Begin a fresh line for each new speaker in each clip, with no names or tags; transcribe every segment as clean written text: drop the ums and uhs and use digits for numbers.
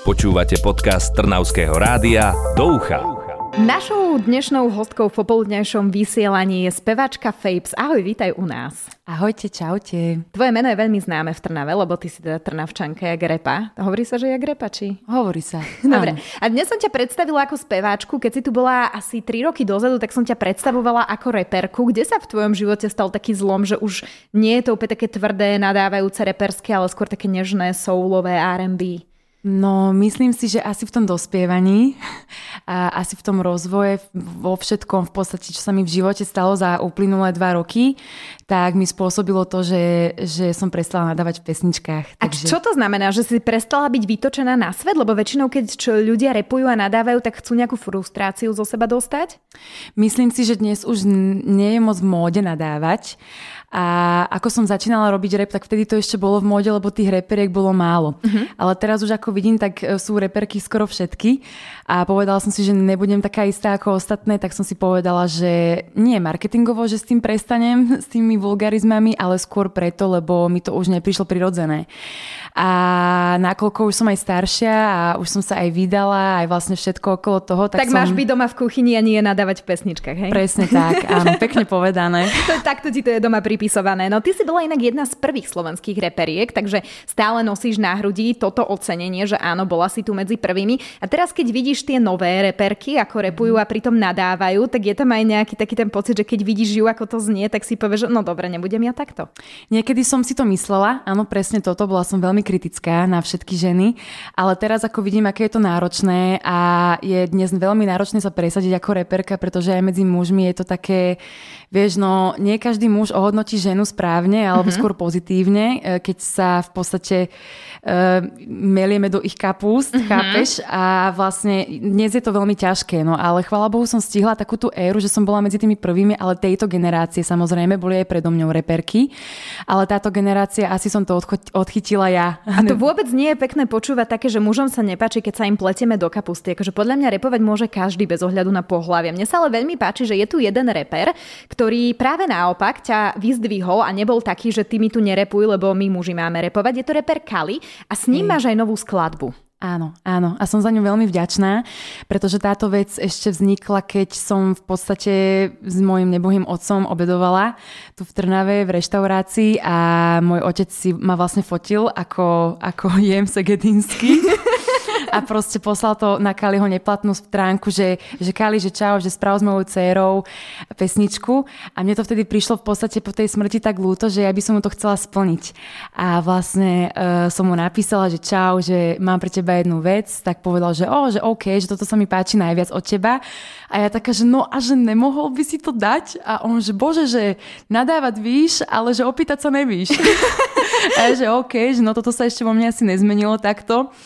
Počúvate podcast Trnavského rádia Do ucha.
Našou dnešnou hostkou v popoludňajšom vysielaní je spevačka Fapes. Ahoj, vítaj u nás.
Ahojte, čaute.
Tvoje meno je veľmi známe v Trnave, lebo ty si teda Trnavčanka, jak repa. Hovorí sa, že jak repa, či?
Hovorí sa.
Dobre. A dnes som ťa predstavila ako speváčku. Keď si tu bola asi 3 roky dozadu, tak som ťa predstavovala ako reperku. Kde sa v tvojom živote stal taký zlom, že už nie je to úplne také tvrdé, nadávajúce reperské, ale skôr také nežné, soulové R&B?
No, myslím si, že asi v tom dospievaní a asi v tom rozvoje, vo všetkom v podstate, čo sa mi v živote stalo za uplynulé 2 roky, tak mi spôsobilo to, že som prestala nadávať v pesničkách.
A čo to znamená? Že si prestala byť vytočená na svet? Lebo väčšinou, keď ľudia repujú a nadávajú, tak chcú nejakú frustráciu zo seba dostať?
Myslím si, že dnes už nie je moc v móde nadávať. A ako som začínala robiť rap, tak vtedy to ešte bolo v móde, lebo tých reperiek bolo málo. Ale teraz už ako vidím, tak sú reperky skoro všetky. A povedala som si, že nebudem taká istá ako ostatné, tak som si povedala, že nie marketingovo, že s tým prestanem, s tými vulgarizmami, ale skôr preto, lebo mi to už neprišlo prirodzené. A nakoľko už som aj staršia a už som sa aj vydala, aj vlastne všetko okolo toho.
Tak máš byť doma v kuchyni a nie nadávať v pesničkách, hej?
Presne tak, áno, pekne povedané.
Takto ti to je doma pripisované. No ty si bola inak jedna z prvých slovenských reperiek, takže stále nosíš na hrudi toto ocenenie, že áno, bola si tu medzi prvými. A teraz keď vidíš tie nové reperky, ako repujú a pritom nadávajú, tak je tam aj nejaký taký ten pocit, že keď vidíš ju, ako to znie, tak si povieš, že no dobre, nebudem ja takto.
Niekedy som si to myslela, áno, presne toto, bola som veľmi kritická na všetky ženy, ale teraz ako vidím, aké je to náročné a je dnes veľmi náročné sa presadiť ako reperka, pretože aj medzi mužmi je to také, vieš, no nie každý muž ohodnotí ženu správne alebo skôr pozitívne, keď sa v podstate melieme do ich kapúst, chápeš? A vlastne dnes je to veľmi ťažké, no ale chvála Bohu som stihla takú tú éru, že som bola medzi tými prvými, ale tejto generácie samozrejme boli aj predo mňou reperky, ale táto generácia asi som to odchytila ja.
A to vôbec nie je pekné počúvať také, že mužom sa nepáči, keď sa im pletieme do kapusty. Akože podľa mňa repovať môže každý bez ohľadu na pohlavie. Mne sa ale veľmi páči, že je tu jeden reper, ktorý práve naopak ťa vyzdvihol a nebol taký, že ty mi tu nerepuj, lebo my muži máme repovať. Je to reper Kali a s ním máš aj novú skladbu.
Áno, áno. A som za ňu veľmi vďačná, pretože táto vec ešte vznikla, keď som v podstate s mojim nebohým otcom obedovala tu v Trnave v reštaurácii a môj otec si ma vlastne fotil, ako jem segedinsky. A proste poslal to na Kaliho neplatnú stránku, že Kali, že čau, že správ s mojou dcérou pesničku. A mne to vtedy prišlo v podstate po tej smrti tak ľúto, že ja by som mu to chcela splniť. A vlastne som mu napísala, že čau, že mám pre teba jednu vec. Tak povedal, že že OK, že toto sa mi páči najviac od teba. A ja taká, že no a že nemohol by si to dať? A on, že bože, že nadávať víš, ale že opýtať sa nevíš. A ja, že OK, že no toto sa ešte vo mne asi nezmenilo takto.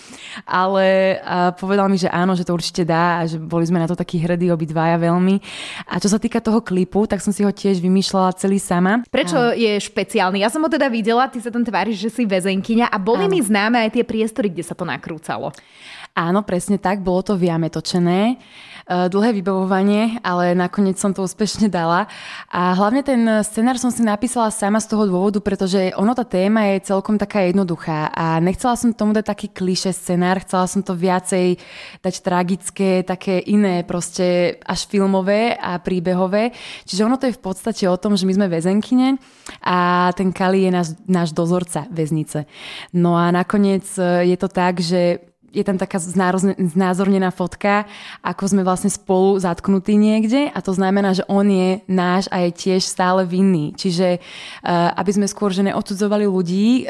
Ale povedal mi, že áno, že to určite dá a že boli sme na to takí hrdí obidvaja veľmi. A čo sa týka toho klipu, tak som si ho tiež vymýšľala celý sama.
Prečo je špeciálny? Ja som ho teda videla, ty sa tam tváriš, že si väzenkyňa a boli mi známe aj tie priestory, kde sa to nakrúcalo.
Áno, presne tak, bolo to v jame točené. Dlhé vybavovanie, ale nakoniec som to úspešne dala. A hlavne ten scenár som si napísala sama z toho dôvodu, pretože tá téma je celkom taká jednoduchá a nechcela som tomu dať taký klišé scenár, chcela som to viacej dať tragické, také iné, proste až filmové a príbehové. Čiže to je v podstate o tom, že my sme väzenkyne a ten Kali je náš dozorca väznice. No a nakoniec je to tak, že je tam taká znázornená fotka, ako sme vlastne spolu zatknutí niekde a to znamená, že on je náš a je tiež stále vinný. Čiže aby sme skôr že neodsudzovali ľudí,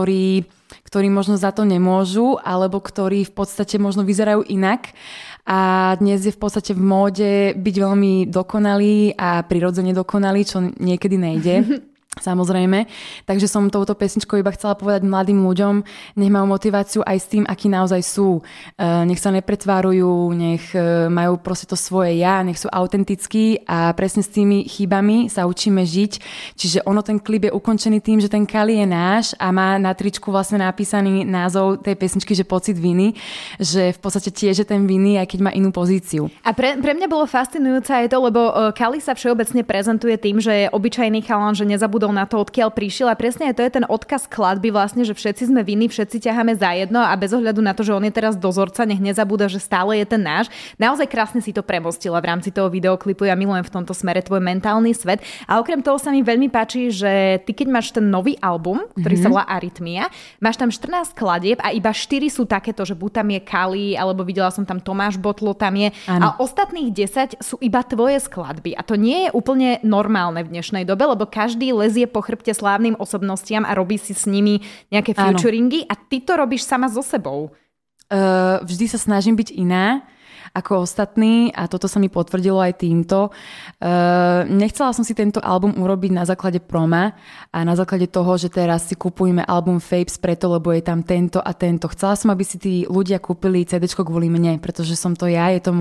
ktorí možno za to nemôžu, alebo ktorí v podstate možno vyzerajú inak. A dnes je v podstate v móde byť veľmi dokonalý a prirodzene dokonalý, čo niekedy nejde. Samozrejme. Takže som touto pesničkou iba chcela povedať mladým ľuďom, nech majú motiváciu aj s tým, akí naozaj sú. Nech sa nepretvárujú, nech majú proste to svoje ja, nech sú autentickí a presne s tými chybami sa učíme žiť. Čiže ten klip je ukončený tým, že ten Kali je náš a má na tričku vlastne napísaný názov tej pesničky, že pocit viny, že v podstate tiež je ten viny, aj keď má inú pozíciu. A
pre mňa bolo fascinujúce aj to, lebo Kali sa všeobecne prezentuje tým, že je obyčajný chalan, že nezabudol zabudol na to, odkiaľ prišiel a presne to je ten odkaz skladby vlastne, že všetci sme vinní, všetci ťaháme za jedno a bez ohľadu na to, že on je teraz dozorca, nech nezabúda, že stále je ten náš. Naozaj krásne si to premostila v rámci toho videoklipu. Ja milujem v tomto smere tvoj mentálny svet. A okrem toho sa mi veľmi páči, že ty keď máš ten nový album, ktorý sa volá Arytmia, máš tam 14 skladieb a iba 4 sú takéto, že buď tam je Kali, alebo videla som tam Tomáš Botlo, tam je. A ostatných 10 sú iba tvoje skladby. A to nie je úplne normálne v dnešnej dobe, lebo každý lezie po chrbte slávnym osobnostiam a robí si s nimi nejaké featuringy a ty to robíš sama so sebou.
Vždy sa snažím byť iná ako ostatní a toto sa mi potvrdilo aj týmto. Nechcela som si tento album urobiť na základe proma a na základe toho, že teraz si kupujeme album Fapes preto, lebo je tam tento a tento. Chcela som, aby si tí ľudia kúpili CDčko kvôli mne, pretože som to ja, je to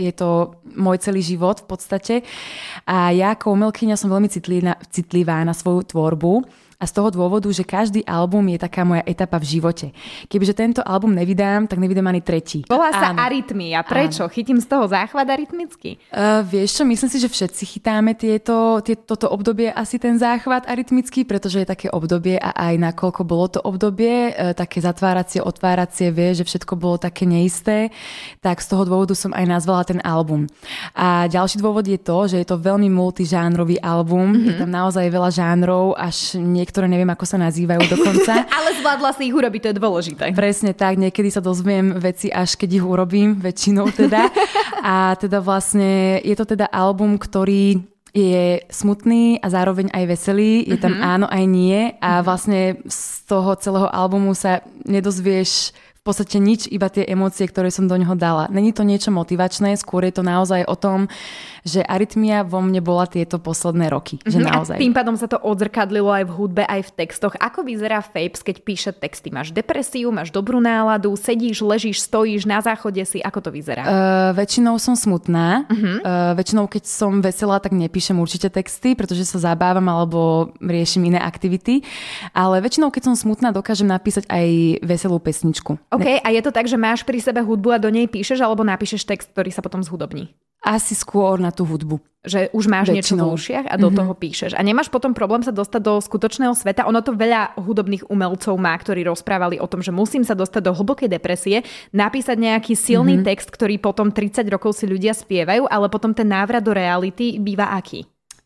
môj celý život v podstate. A ja ako umelkyňa som veľmi citlivá na svoju tvorbu. A z toho dôvodu, že každý album je taká moja etapa v živote. Kebyže tento album nevydám, tak nevydám ani tretí.
Volá sa Arytmia. Prečo? Áno. Chytím z toho záchvat arytmický?
Vieš čo, myslím si, že všetci chytáme toto obdobie asi ten záchvat arytmický, pretože je také obdobie a aj nakoľko bolo to obdobie, také zatváracie, otváracie, vieš, že všetko bolo také neisté, tak z toho dôvodu som aj nazvala ten album. A ďalší dôvod je to, že je to veľmi multižánrový album. Je tam naozaj veľa žánrov, až ktoré neviem, ako sa nazývajú dokonca.
Ale zvládla si ich urobiť, to je dôležité.
Presne tak, niekedy sa dozviem veci, až keď ich urobím, väčšinou teda. A teda vlastne je to teda album, ktorý je smutný a zároveň aj veselý. Je tam áno aj nie a vlastne z toho celého albumu sa nedozvieš v podstate nič, iba tie emócie, ktoré som do neho dala. Není to niečo motivačné, skôr je to naozaj o tom, že arytmia vo mne bola tieto posledné roky. Že naozaj.
A tým pádom sa to odzrkadlilo aj v hudbe, aj v textoch. Ako vyzerá Fapes, keď píše texty? Máš depresiu, máš dobrú náladu, sedíš, ležíš, stojíš, na záchode si? Ako to vyzerá?
Väčšinou som smutná. Väčšinou, keď som veselá, tak nepíšem určite texty, pretože sa zabávam alebo riešim iné aktivity. Ale väčšinou, keď som smutná, dokážem napísať aj veselú pesničku.
OK, a je to tak, že máš pri sebe hudbu a do nej píšeš, alebo napíšeš text, ktorý sa potom zhudobní?
Asi skôr na tú hudbu.
Že už máš niečo v ušiach a do toho píšeš. A nemáš potom problém sa dostať do skutočného sveta? Ono to veľa hudobných umelcov má, ktorí rozprávali o tom, že musím sa dostať do hlbokej depresie, napísať nejaký silný text, ktorý potom 30 rokov si ľudia spievajú, ale potom ten návrat do reality býva aký?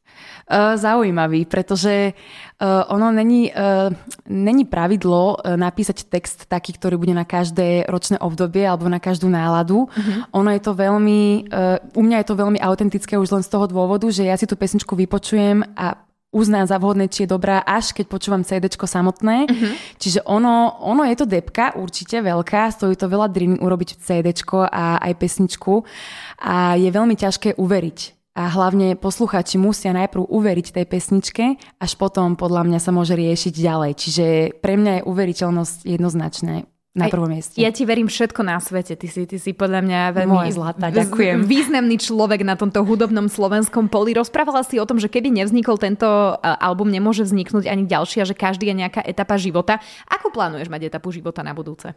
Zaujímavý, pretože ono není pravidlo napísať text taký, ktorý bude na každé ročné obdobie alebo na každú náladu. Ono je to veľmi, u mňa je to veľmi autentické už len z toho dôvodu, že ja si tú pesničku vypočujem a uznám za vhodné, či je dobrá, až keď počúvam CDčko samotné. Čiže ono je to debka, určite veľká, stojí to veľa driny urobiť CDčko a aj pesničku a je veľmi ťažké uveriť. A hlavne poslucháči musia najprv uveriť tej pesničke, až potom podľa mňa sa môže riešiť ďalej. Čiže pre mňa je uveriteľnosť jednoznačné na prvom mieste.
Ja ti verím všetko na svete. Ty si podľa mňa veľmi
zlatá, ďakujem.
Významný človek na tomto hudobnom slovenskom poli. Rozprávala si o tom, že keby nevznikol tento album, nemôže vzniknúť ani ďalšia, že každý je nejaká etapa života. Ako plánuješ mať etapu života na budúce?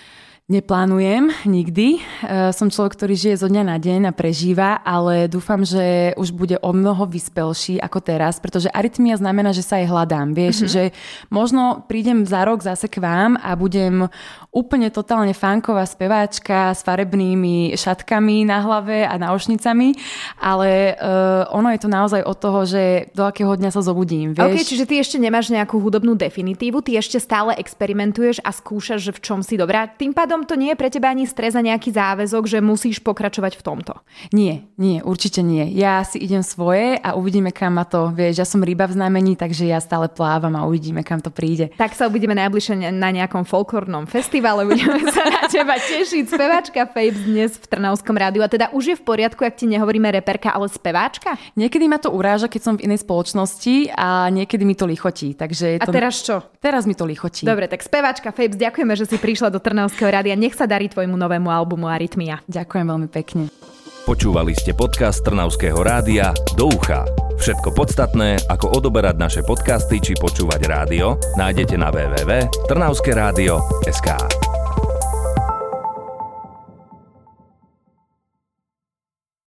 Neplánujem nikdy. Som človek, ktorý žije zo dňa na deň a prežíva, ale dúfam, že už bude o mnoho vyspelší ako teraz, pretože arytmia znamená, že sa aj hľadám. Vieš, že možno prídem za rok zase k vám a budem úplne totálne funková speváčka s farebnými šatkami na hlave a náušnicami, ale ono je to naozaj od toho, že do akého dňa sa zobudím. Vieš?
OK, čiže ty ešte nemáš nejakú hudobnú definitívu, ty ešte stále experimentuješ a skúšaš, že v čom si dobrá. Tým pádom to nie je pre teba ani stres a nejaký záväzok, že musíš pokračovať v tomto.
Nie, určite nie. Ja si idem svoje a uvidíme, kam ma to, vieš, ja som ryba v znamení, takže ja stále plávam a uvidíme, kam to príde.
Tak sa uvidíme najbližšie na nejakom folklórnom festivale, budeme sa na teba tešiť. Speváčka Fapes dnes v Trnavskom rádiu. A teda už je v poriadku, ak ti nehovoríme reperka, ale speváčka?
Niekedy ma to uráža, keď som v inej spoločnosti a niekedy mi to lichotí. Takže
a teraz čo?
Teraz mi to lichotí.
Dobre, tak speváčka Fapes, ďakujeme, že si prišla do Trnavského rádia. Nech sa darí tvojmu novému albumu Arytmia.
Ďakujem veľmi pekne.
Počúvali ste podcast Trnavského rádia Do ucha. Všetko podstatné, ako odoberať naše podcasty či počúvať rádio, nájdete na www.trnavskeradio.sk.